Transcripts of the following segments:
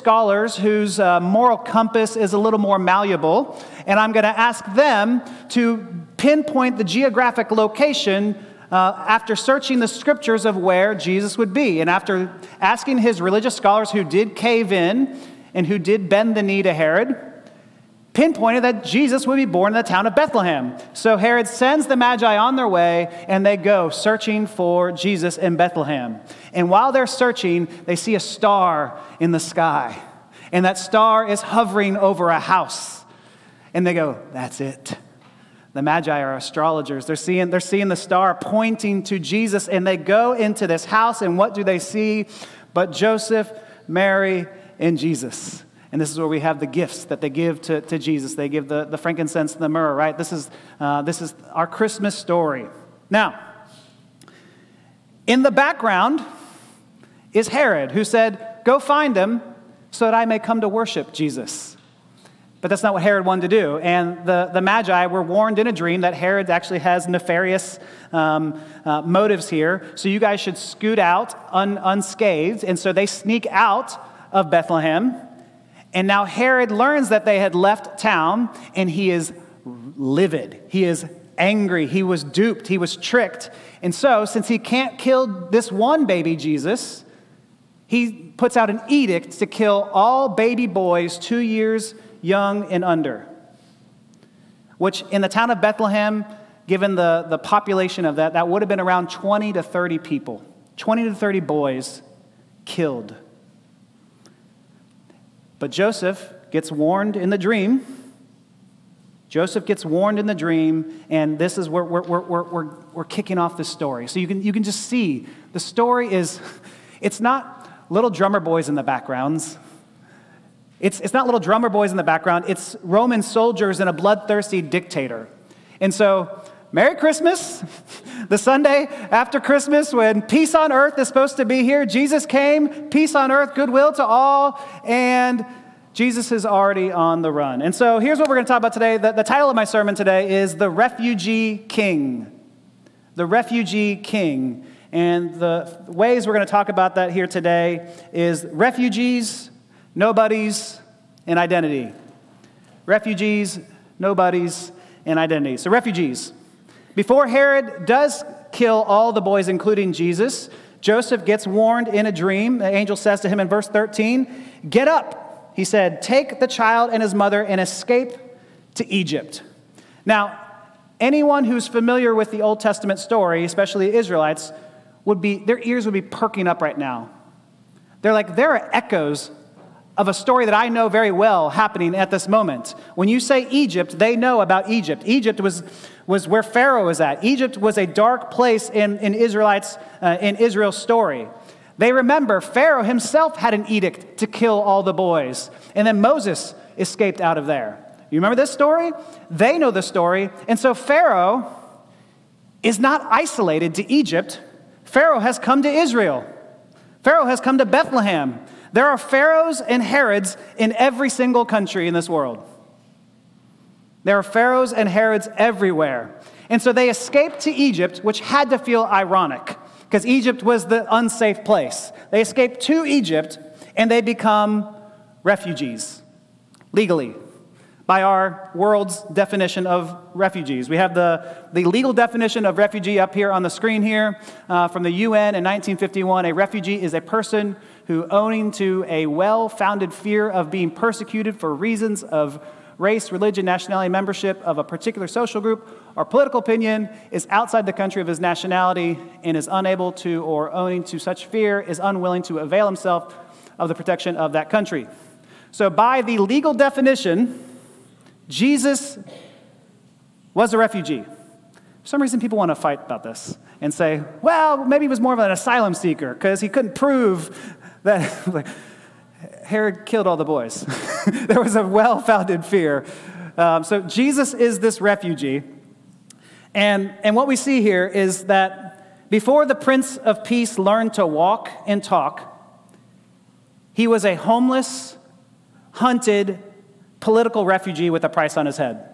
scholars whose moral compass is a little more malleable, and I'm going to ask them to pinpoint the geographic location after searching the scriptures of where Jesus would be. And after asking his religious scholars who did cave in and who did bend the knee to Herod, pinpointed that Jesus would be born in the town of Bethlehem. So Herod sends the Magi on their way, and they go searching for Jesus in Bethlehem. And while they're searching, they see a star in the sky. And that star is hovering over a house. And they go, that's it. The Magi are astrologers. They're seeing the star pointing to Jesus, and they go into this house, and what do they see but Joseph, Mary, and Jesus? And this is where we have the gifts that they give to Jesus. They give the frankincense and the myrrh, right? This is our Christmas story. Now, in the background is Herod, who said, go find him so that I may come to worship Jesus. But that's not what Herod wanted to do. And the Magi were warned in a dream that Herod actually has nefarious motives here. So you guys should scoot out unscathed. And so they sneak out of Bethlehem. And now Herod learns that they had left town, and he is livid. He is angry. He was duped. He was tricked. And so, since he can't kill this one baby Jesus, he puts out an edict to kill all baby boys 2 years young and under, which in the town of Bethlehem, given the population of that would have been around 20 to 30 people, 20 to 30 boys killed. But Joseph gets warned in the dream. And this is where we're kicking off the story. So you can just see the story is, it's not little drummer boys in the backgrounds. It's not little drummer boys in the background. It's Roman soldiers and a bloodthirsty dictator. And so, Merry Christmas, the Sunday after Christmas when peace on earth is supposed to be here. Jesus came, peace on earth, goodwill to all, and Jesus is already on the run. And so here's what we're going to talk about today. The title of my sermon today is The Refugee King. The Refugee King. And the ways we're going to talk about that here today is refugees, nobodies, and identity. Refugees, nobodies, and identity. So refugees. Before Herod does kill all the boys, including Jesus, Joseph gets warned in a dream. The angel says to him in verse 13, "Get up," he said, "take the child and his mother and escape to Egypt." Now, anyone who's familiar with the Old Testament story, especially Israelites, their ears would be perking up right now. They're like, there are echoes of a story that I know very well happening at this moment. When you say Egypt, they know about Egypt. Egypt was where Pharaoh was at. Egypt was a dark place in Israel's story. They remember Pharaoh himself had an edict to kill all the boys. And then Moses escaped out of there. You remember this story? They know the story. And so Pharaoh is not isolated to Egypt. Pharaoh has come to Israel. Pharaoh has come to Bethlehem. There are pharaohs and Herods in every single country in this world. There are pharaohs and Herods everywhere. And so they escaped to Egypt, which had to feel ironic, because Egypt was the unsafe place. They escape to Egypt, and they become refugees, legally, by our world's definition of refugees. We have the legal definition of refugee up here on the screen here from the UN in 1951. A refugee is a person who, owing to a well-founded fear of being persecuted for reasons of race, religion, nationality, membership of a particular social group, or political opinion, is outside the country of his nationality and is unable to, or owing to such fear, is unwilling to avail himself of the protection of that country. So by the legal definition, Jesus was a refugee. For some reason, people want to fight about this and say, well, maybe he was more of an asylum seeker because he couldn't prove that Herod killed all the boys. There was a well-founded fear. So Jesus is this refugee. And what we see here is that before the Prince of Peace learned to walk and talk, he was a homeless, hunted, political refugee with a price on his head.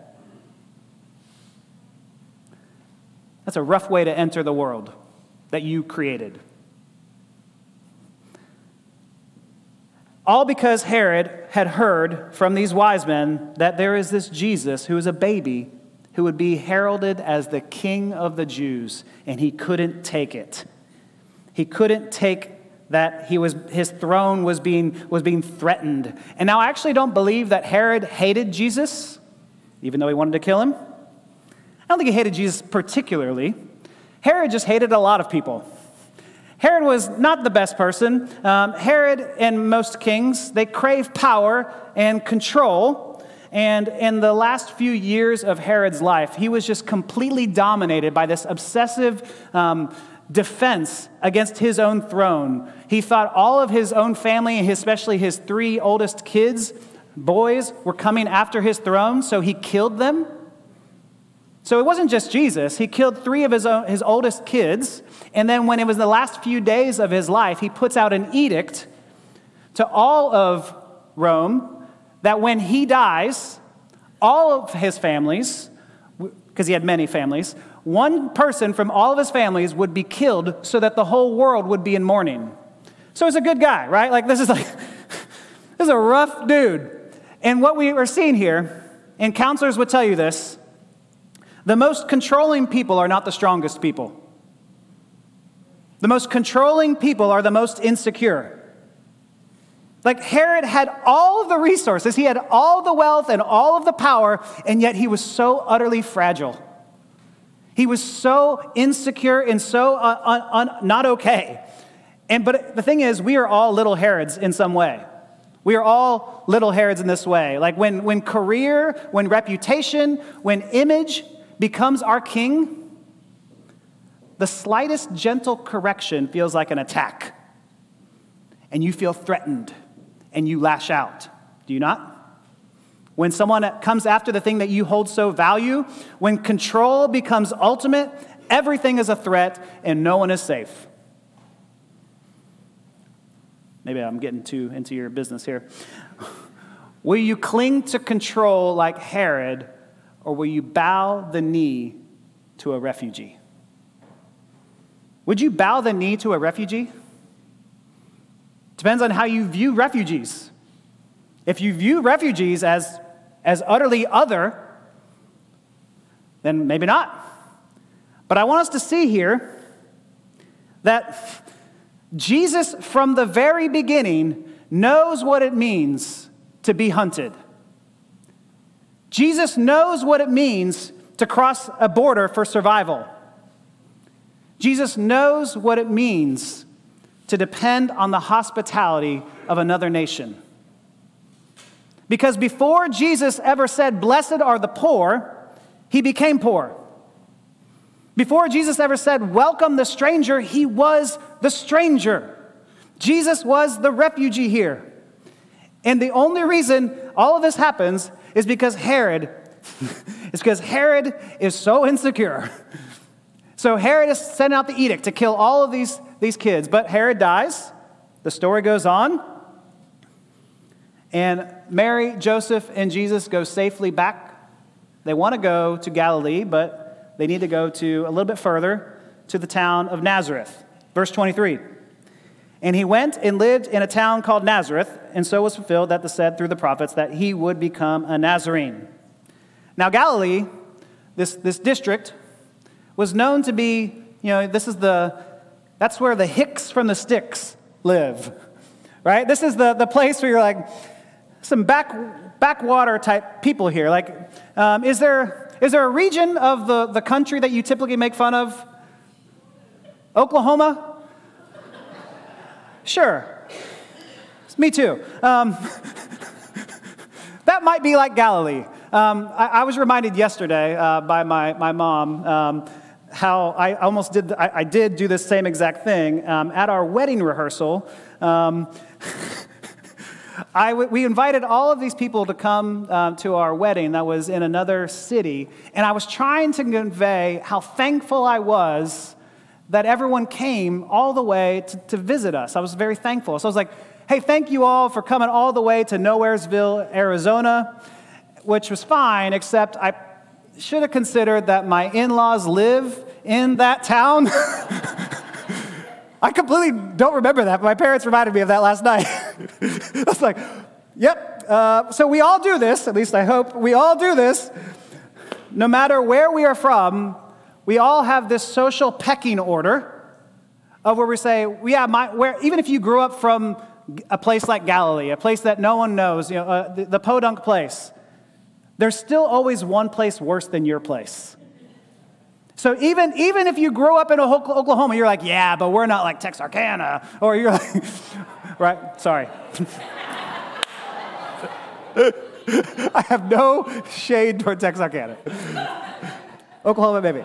That's a rough way to enter the world that you created. All because Herod had heard from these wise men that there is this Jesus who is a baby who would be heralded as the King of the Jews, and he couldn't take it. He couldn't take that his throne was being threatened. And now I actually don't believe that Herod hated Jesus, even though he wanted to kill him. I don't think he hated Jesus particularly. Herod just hated a lot of people. Herod was not the best person. Herod and most kings, they crave power and control. And in the last few years of Herod's life, he was just completely dominated by this obsessive defense against his own throne. He thought all of his own family, especially his 3 oldest kids, boys, were coming after his throne, so he killed them. So it wasn't just Jesus. He killed 3 of his oldest kids, and then when it was the last few days of his life, he puts out an edict to all of Rome that when he dies, all of his families, because he had many families, one person from all of his families would be killed so that the whole world would be in mourning. So he's a good guy, right? This is a rough dude. And what we are seeing here, and counselors would tell you this, the most controlling people are not the strongest people. The most controlling people are the most insecure. Herod had all of the resources, he had all the wealth and all of the power, and yet he was so utterly fragile. He was so insecure and so not okay. But the thing is, we are all little Herods in some way. We are all little Herods in this way. When career, when reputation, when image becomes our king, the slightest gentle correction feels like an attack. And you feel threatened. And you lash out. Do you not? When someone comes after the thing that you hold so value, when control becomes ultimate, everything is a threat and no one is safe. Maybe I'm getting too into your business here. Will you cling to control like Herod, or will you bow the knee to a refugee? Would you bow the knee to a refugee? Depends on how you view refugees. If you view refugees as utterly other, then maybe not. But I want us to see here that Jesus, from the very beginning, knows what it means to be hunted. Jesus knows what it means to cross a border for survival. Jesus knows what it means to depend on the hospitality of another nation. Because before Jesus ever said, "Blessed are the poor," he became poor. Before Jesus ever said, "Welcome the stranger," he was the stranger. Jesus was the refugee here. And the only reason all of this happens is because Herod is so insecure. So Herod is sending out the edict to kill all of these kids. But Herod dies. The story goes on. And Mary, Joseph, and Jesus go safely back. They want to go to Galilee, but they need to go to a little bit further to the town of Nazareth. Verse 23. And he went and lived in a town called Nazareth, and so was fulfilled that was said through the prophets that he would become a Nazarene. Now Galilee, this district, was known to be, that's where the Hicks from the Sticks live, right? This is the place where you're like, some backwater type people here. Is there a region of the country that you typically make fun of? Oklahoma? Sure. Me too. That might be like Galilee. I was reminded yesterday by my mom how I almost did. I did do this same exact thing at our wedding rehearsal. We invited all of these people to come to our wedding that was in another city, and I was trying to convey how thankful I was that everyone came all the way to visit us. I was very thankful. So I was like, hey, thank you all for coming all the way to Nowheresville, Arizona, which was fine, except I should have considered that my in-laws live in that town. I completely don't remember that, but my parents reminded me of that last night. I was like, yep. So we all do this, at least I hope. We all do this. No matter where we are from, we all have this social pecking order of where we say, even if you grew up from a place like Galilee, a place that no one knows, the podunk place, there's still always one place worse than your place. So even if you grow up in Oklahoma, you're like, yeah, but we're not like Texarkana. Or you're like, right, sorry. I have no shade toward Texarkana. Oklahoma, maybe.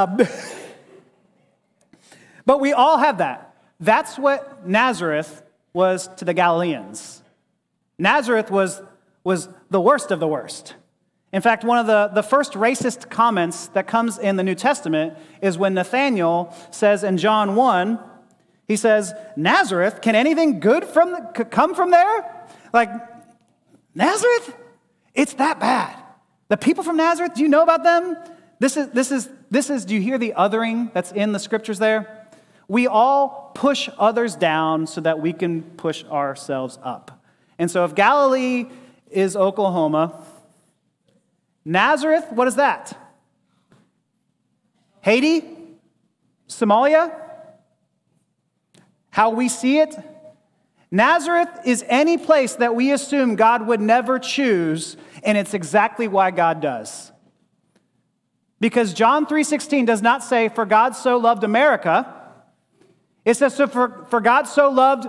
But we all have that. That's what Nazareth was to the Galileans. Nazareth was the worst of the worst. In fact, one of the first racist comments that comes in the New Testament is when Nathanael says in John 1, he says, Nazareth, can anything good come from there? Like, Nazareth? It's that bad. The people from Nazareth, do you know about them? This is, do you hear the othering that's in the scriptures there? We all push others down so that we can push ourselves up. And so if Galilee is Oklahoma, Nazareth, what is that? Haiti? Somalia? How we see it? Nazareth is any place that we assume God would never choose, and it's exactly why God does. Because John 3:16 does not say, for God so loved America. It says, so for God so loved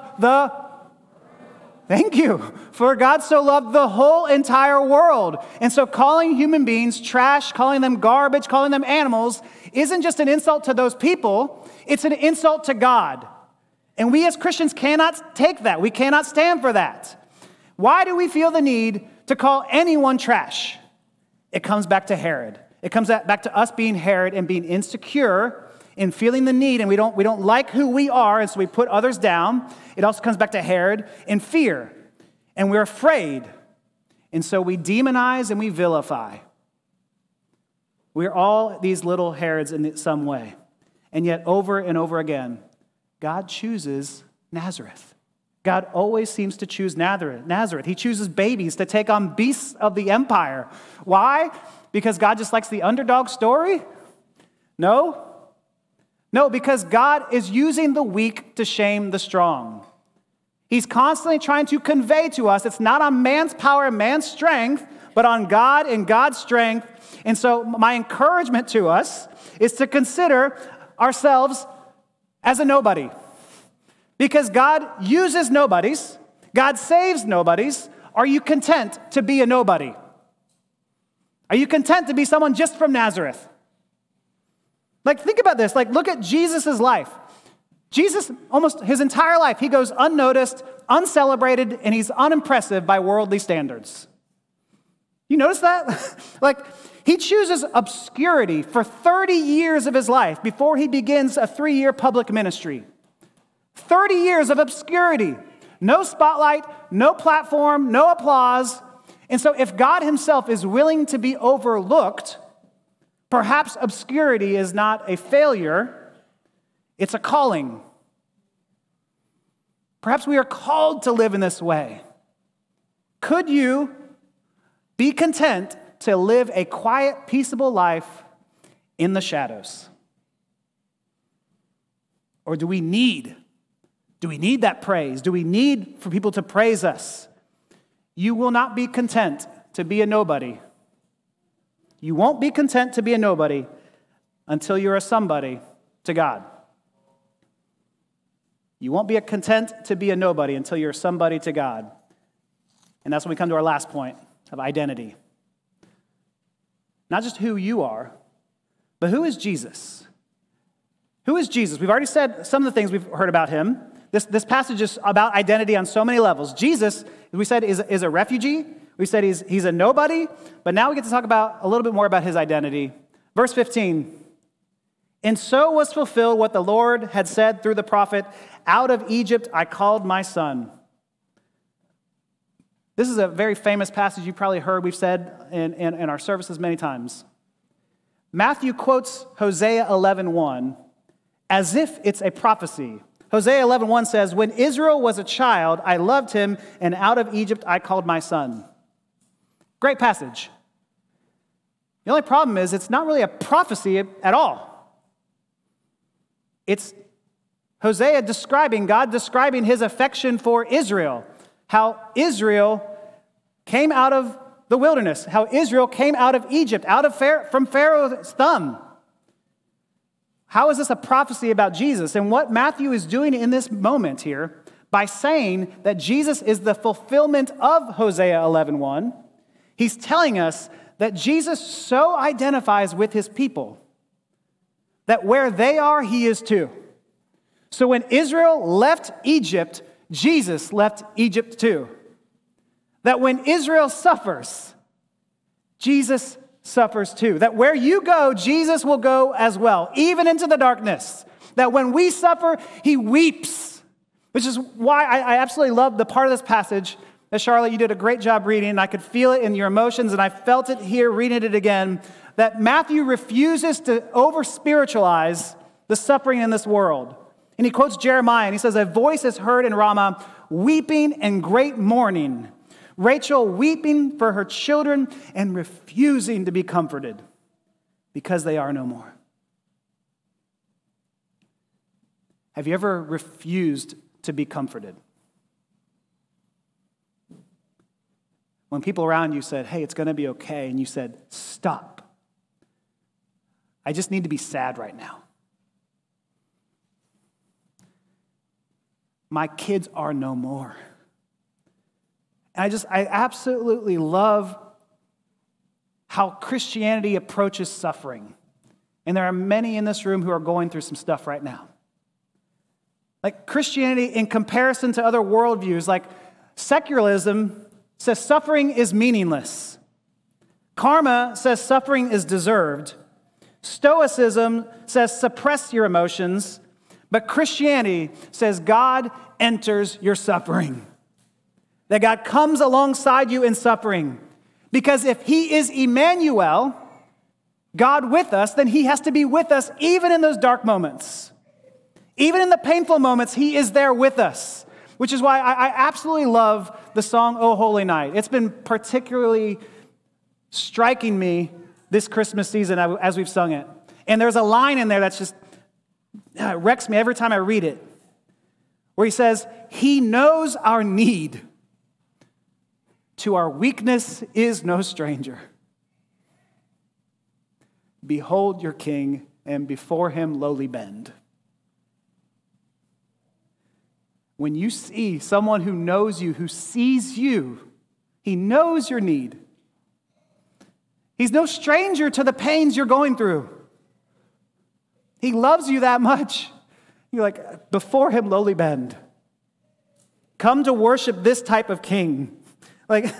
Thank you. For God so loved the whole entire world. And so calling human beings trash, calling them garbage, calling them animals, isn't just an insult to those people, it's an insult to God. And we as Christians cannot take that. We cannot stand for that. Why do we feel the need to call anyone trash? It comes back to Herod. It comes back to us being Herod and being insecure and feeling the need, and we don't like who we are, and so we put others down. It also comes back to Herod and fear, and we're afraid, and so we demonize and we vilify. We're all these little Herods in some way, and yet over and over again, God chooses Nazareth. God always seems to choose Nazareth. He chooses babies to take on beasts of the empire. Why? Because God just likes the underdog story? No, because God is using the weak to shame the strong. He's constantly trying to convey to us it's not on man's power and man's strength, but on God and God's strength. And so my encouragement to us is to consider ourselves as a nobody. Because God uses nobodies. God saves nobodies. Are you content to be a nobody? Are you content to be someone just from Nazareth? Like, think about this. Like, look at Jesus' life. Jesus, almost his entire life, he goes unnoticed, uncelebrated, and he's unimpressive by worldly standards. You notice that? Like, he chooses obscurity for 30 years of his life before he begins a 3-year public ministry. 30 years of obscurity. No spotlight, no platform, no applause. And so if God himself is willing to be overlooked, perhaps obscurity is not a failure, it's a calling. Perhaps we are called to live in this way. Could you be content to live a quiet, peaceable life in the shadows? Or do we need that praise? Do we need for people to praise us? You will not be content to be a nobody. You won't be content to be a nobody until you're a somebody to God. You won't be content to be a nobody until you're somebody to God. And that's when we come to our last point of identity. Not just who you are, but who is Jesus? Who is Jesus? We've already said some of the things we've heard about him. This passage is about identity on so many levels. Jesus, we said, is a refugee. We said he's a nobody, but now we get to talk about a little bit more about his identity. Verse 15, and so was fulfilled what the Lord had said through the prophet, out of Egypt I called my son. This is a very famous passage you've probably heard. We've said in our services many times. Matthew quotes Hosea 11:1 as if it's a prophecy, Hosea 11:1 says, when Israel was a child, I loved him, and out of Egypt I called my son. Great passage. The only problem is it's not really a prophecy at all. It's Hosea God describing his affection for Israel, how Israel came out of the wilderness, how Israel came out of Egypt, from Pharaoh's thumb. How is this a prophecy about Jesus? And what Matthew is doing in this moment here, by saying that Jesus is the fulfillment of Hosea 11:1, he's telling us that Jesus so identifies with his people that where they are, he is too. So when Israel left Egypt, Jesus left Egypt too. That when Israel suffers, Jesus suffers too. That where you go, Jesus will go as well, even into the darkness. That when we suffer, he weeps. Which is why I absolutely love the part of this passage that, Charlotte, you did a great job reading, and I could feel it in your emotions, and I felt it here reading it again, that Matthew refuses to over-spiritualize the suffering in this world. And he quotes Jeremiah, and he says, a voice is heard in Ramah, weeping and great mourning. Rachel weeping for her children and refusing to be comforted because they are no more. Have you ever refused to be comforted? When people around you said, hey, it's going to be okay, and you said, stop. I just need to be sad right now. My kids are no more. And I absolutely love how Christianity approaches suffering. And there are many in this room who are going through some stuff right now. Like Christianity, in comparison to other worldviews, like secularism says suffering is meaningless. Karma says suffering is deserved. Stoicism says suppress your emotions. But Christianity says God enters your suffering. That God comes alongside you in suffering. Because if he is Emmanuel, God with us, then he has to be with us even in those dark moments. Even in the painful moments, he is there with us. Which is why I absolutely love the song, O Holy Night. It's been particularly striking me this Christmas season as we've sung it. And there's a line in there that's just wrecks me every time I read it. Where he says, he knows our need. To our weakness is no stranger. Behold your king, and before him lowly bend. When you see someone who knows you, who sees you, he knows your need. He's no stranger to the pains you're going through. He loves you that much. You're like, before him lowly bend. Come to worship this type of king. Like,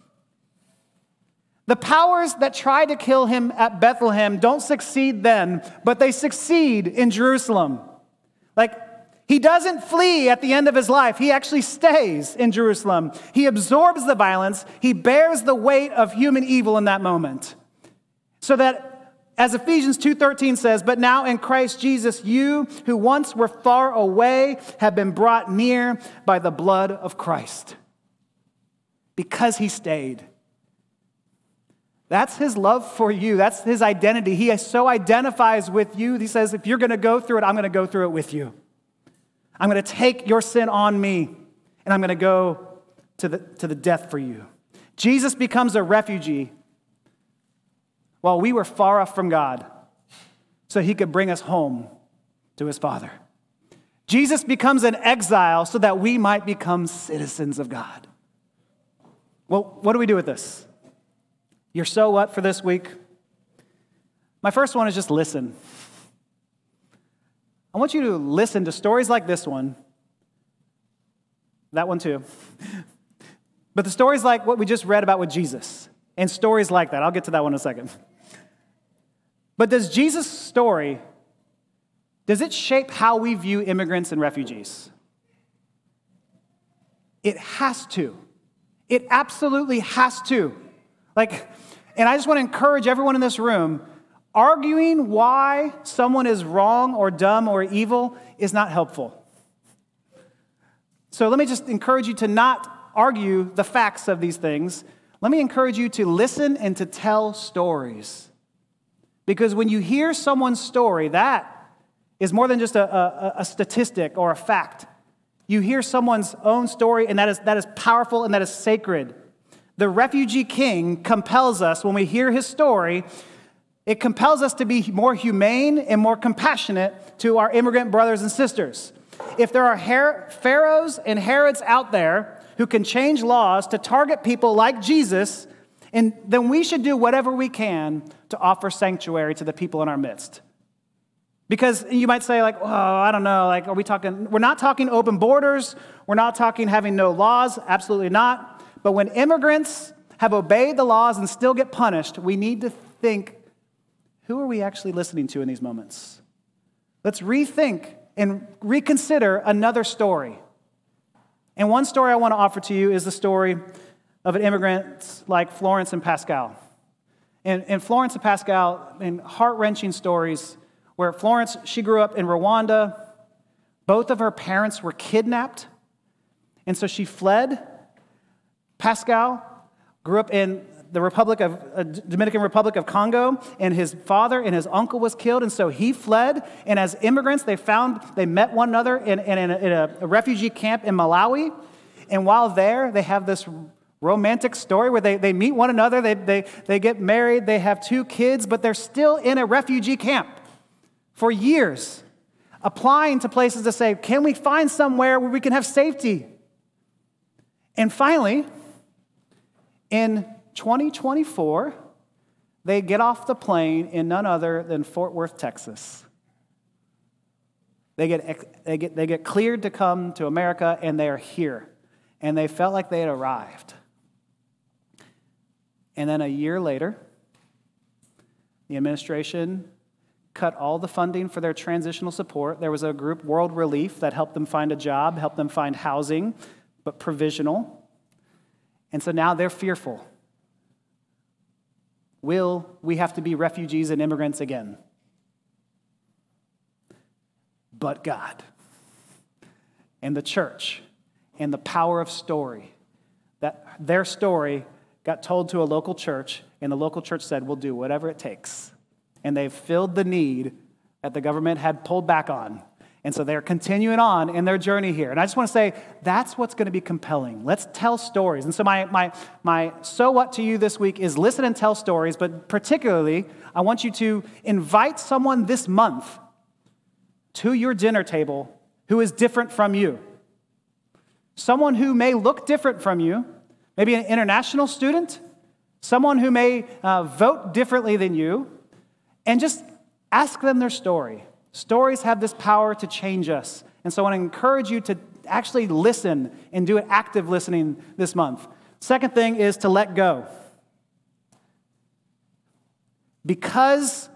the powers that tried to kill him at Bethlehem don't succeed then, but they succeed in Jerusalem. Like, he doesn't flee at the end of his life. He actually stays in Jerusalem. He absorbs the violence. He bears the weight of human evil in that moment. So that, as Ephesians 2:13 says, but now in Christ Jesus, you who once were far away have been brought near by the blood of Christ. Because he stayed. That's his love for you. That's his identity. He so identifies with you. He says, if you're going to go through it, I'm going to go through it with you. I'm going to take your sin on me, and I'm going to go to the death for you. Jesus becomes a refugee while we were far off from God, so he could bring us home to his Father. Jesus becomes an exile so that we might become citizens of God. Well, what do we do with this? Your so what for this week? My first one is just listen. I want you to listen to stories like this one. That one too. But the stories like what we just read about with Jesus. And stories like that. I'll get to that one in a second. But does Jesus' story, does it shape how we view immigrants and refugees? It has to. It absolutely has to. And I just want to encourage everyone in this room, arguing why someone is wrong or dumb or evil is not helpful. So let me just encourage you to not argue the facts of these things. Let me encourage you to listen and to tell stories. Because when you hear someone's story, that is more than just a statistic or a fact. You hear someone's own story, and that is powerful and that is sacred. The refugee king compels us, when we hear his story, it compels us to be more humane and more compassionate to our immigrant brothers and sisters. If there are pharaohs and Herods out there who can change laws to target people like Jesus, and then we should do whatever we can to offer sanctuary to the people in our midst. Because you might say, like, oh, I don't know, like, we're not talking open borders, we're not talking having no laws, absolutely not. But when immigrants have obeyed the laws and still get punished, we need to think, who are we actually listening to in these moments? Let's rethink and reconsider another story. And one story I want to offer to you is the story of an immigrant like Florence and Pascal. And Florence and Pascal, in heart-wrenching stories, where Florence, she grew up in Rwanda. Both of her parents were kidnapped, and so she fled. Pascal grew up in the Dominican Republic of Congo, and his father and his uncle was killed, and so he fled. And as immigrants, they met one another in a refugee camp in Malawi. And while there, they have this romantic story where they meet one another, they get married, they have 2 kids, but they're still in a refugee camp for years, applying to places to say, can we find somewhere where we can have safety? And finally, in 2024, they get off the plane in none other than Fort Worth, Texas. They get cleared to come to America, and they are here. And they felt like they had arrived. And then a year later, the administration cut all the funding for their transitional support. There was a group, World Relief, that helped them find a job, helped them find housing, but provisional. And so now they're fearful. Will we have to be refugees and immigrants again? But God and the church and the power of story, that their story got told to a local church, and the local church said, we'll do whatever it takes. And they've filled the need that the government had pulled back on. And so they're continuing on in their journey here. And I just want to say, that's what's going to be compelling. Let's tell stories. And so my so what to you this week is listen and tell stories, but particularly, I want you to invite someone this month to your dinner table who is different from you. Someone who may look different from you, maybe an international student, someone who may vote differently than you, and just ask them their story. Stories have this power to change us. And so I want to encourage you to actually listen and do active listening this month. Second thing is to let go. Because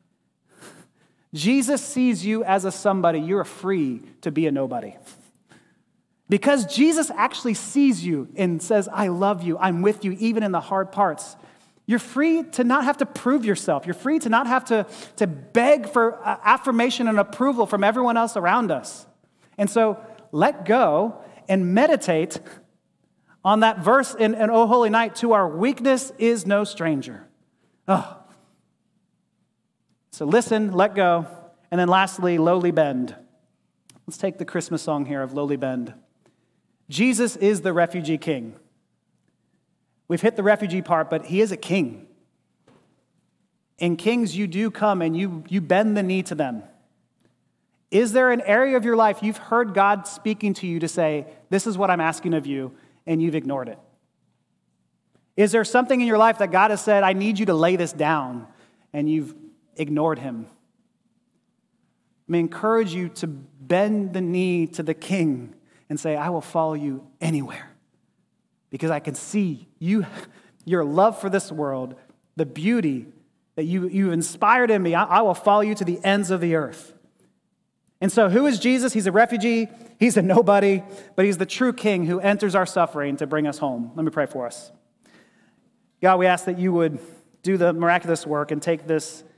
Jesus sees you as a somebody, you're free to be a nobody. Because Jesus actually sees you and says, I love you, I'm with you, even in the hard parts. You're free to not have to prove yourself. You're free to not have to beg for affirmation and approval from everyone else around us. And so let go and meditate on that verse in O Holy Night, to our weakness is no stranger. Oh. So listen, let go, and then lastly, Lowly Bend. Let's take the Christmas song here of Lowly Bend. Jesus is the refugee king. We've hit the refugee part, but he is a king. In kings, you do come and you bend the knee to them. Is there an area of your life you've heard God speaking to you to say, this is what I'm asking of you, and you've ignored it? Is there something in your life that God has said, I need you to lay this down, and you've ignored him? I may encourage you to bend the knee to the king and say, I will follow you anywhere. Because I can see your love for this world, the beauty that you've inspired in me. I will follow you to the ends of the earth. And so who is Jesus? He's a refugee. He's a nobody, but he's the true king who enters our suffering to bring us home. Let me pray for us. God, we ask that you would do the miraculous work and take this